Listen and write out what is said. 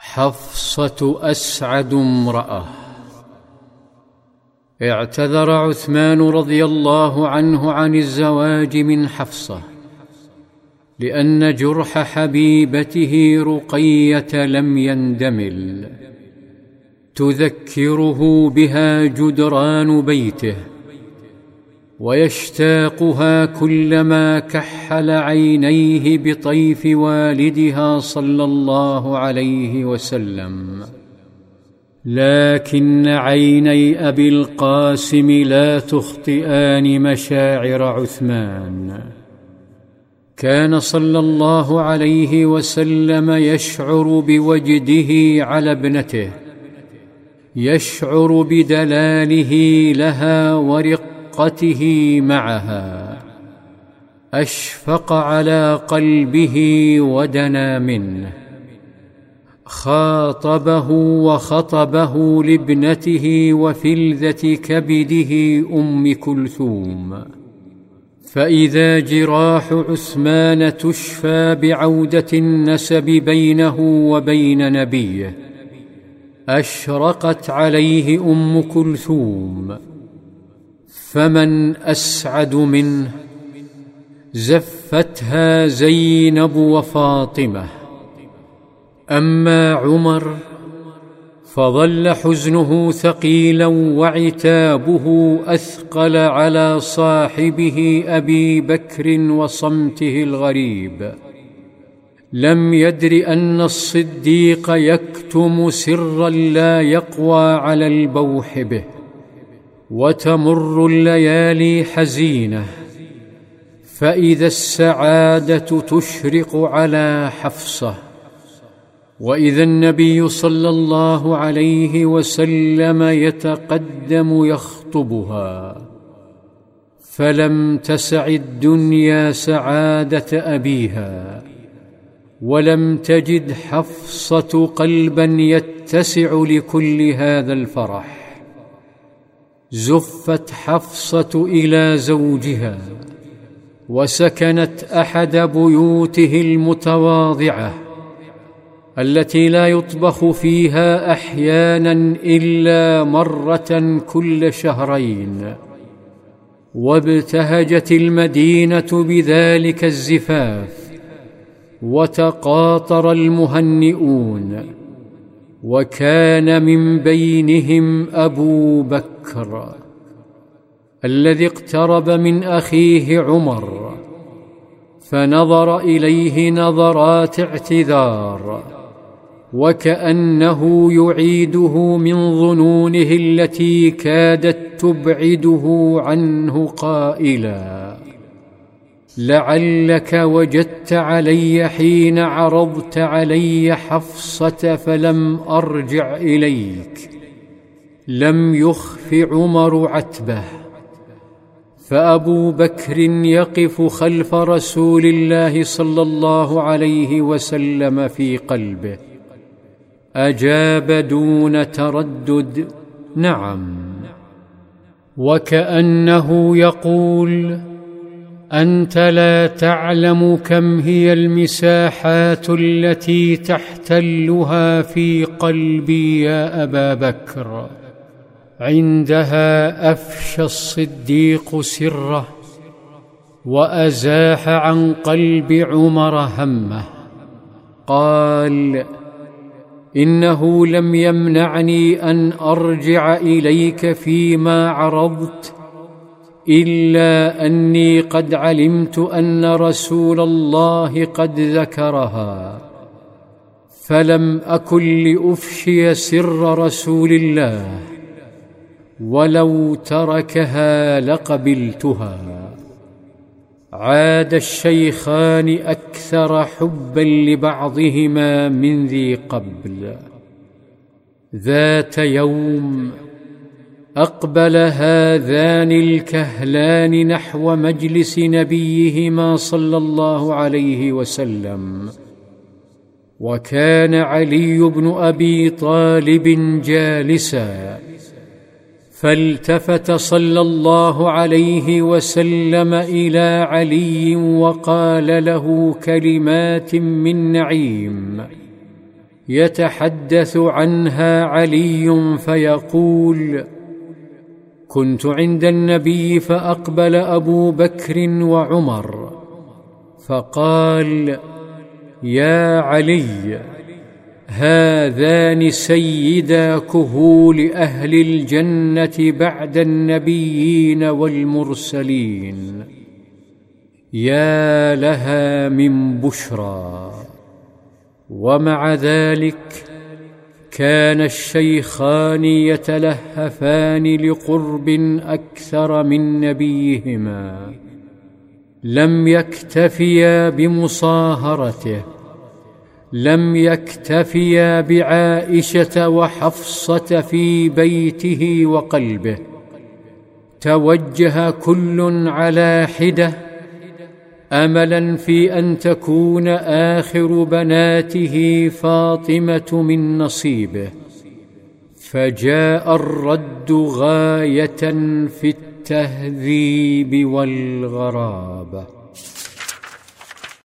حفصة أسعد امرأة. اعتذر عثمان رضي الله عنه عن الزواج من حفصة لأن جرح حبيبته رقية لم يندمل، تذكره بها جدران بيته ويشتاقها كلما كحل عينيه بطيف والدها صلى الله عليه وسلم. لكن عيني أبي القاسم لا تخطئان مشاعر عثمان. كان صلى الله عليه وسلم يشعر بوجده على ابنته، يشعر بدلاله لها ورقته معها، أشفق على قلبه ودنا منه، خاطبه وخطبه لابنته وفلذة كبده أم كلثوم. فإذا جراح عثمان تشفى بعودة النسب بينه وبين نبيه، أشرقت عليه أم كلثوم، فمن أسعد منه؟ زفتها زينب وفاطمة. أما عمر فظل حزنه ثقيلا وعتابه أثقل على صاحبه أبي بكر وصمته الغريب. لم يدر أن الصديق يكتم سرا لا يقوى على البوح به. وتمر الليالي حزينة، فإذا السعادة تشرق على حفصة، وإذا النبي صلى الله عليه وسلم يتقدم يخطبها، فلم تسع الدنيا سعادة أبيها، ولم تجد حفصة قلبا يتسع لكل هذا الفرح. زفت حفصة إلى زوجها وسكنت أحد بيوته المتواضعة التي لا يطبخ فيها أحيانا إلا مرة كل شهرين. وابتهجت المدينة بذلك الزفاف، وتقاطر المهنئون، وكان من بينهم أبو بكر الذي اقترب من أخيه عمر، فنظر إليه نظرات اعتذار، وكأنه يعيده من ظنونه التي كادت تبعده عنه، قائلا: لعلك وجدت علي حين عرضت علي حفصة فلم أرجع إليك. لم يخف عمر عتبه، فأبو بكر يقف خلف رسول الله صلى الله عليه وسلم في قلبه. أجاب دون تردد: نعم. وكأنه يقول: أنت لا تعلم كم هي المساحات التي تحتلها في قلبي يا أبا بكر. عندها أفشى الصديق سره، وأزاح عن قلب عمر همه. قال: إنه لم يمنعني أن أرجع إليك فيما عرضت، إلا أني قد علمت أن رسول الله قد ذكرها، فلم أكن لأفشي سر رسول الله، ولو تركها لقبلتها. عاد الشيخان أكثر حبا لبعضهما من ذي قبل. ذات يوم أقبل هذان الكهلان نحو مجلس نبيهما صلى الله عليه وسلم، وكان علي بن أبي طالب جالسا، فالتفت صلى الله عليه وسلم إلى علي وقال له كلمات من نعيم: يتحدث عنها علي فيقول: كنت عند النبي فأقبل أبو بكر وعمر فقال: يا علي، هذان سيدا كهول أهل الجنة بعد النبيين والمرسلين، يا لها من بشرى. ومع ذلك كان الشيخان يتلهفان لقرب أكثر من نبيهما، لم يكتفيا بمصاهرته، لم يكتفيا بعائشة وحفصة في بيته وقلبه، توجه كل على حدة أملا في أن تكون آخر بناته فاطمة من نصيبه، فجاء الرد غاية في التهذيب والغرابة.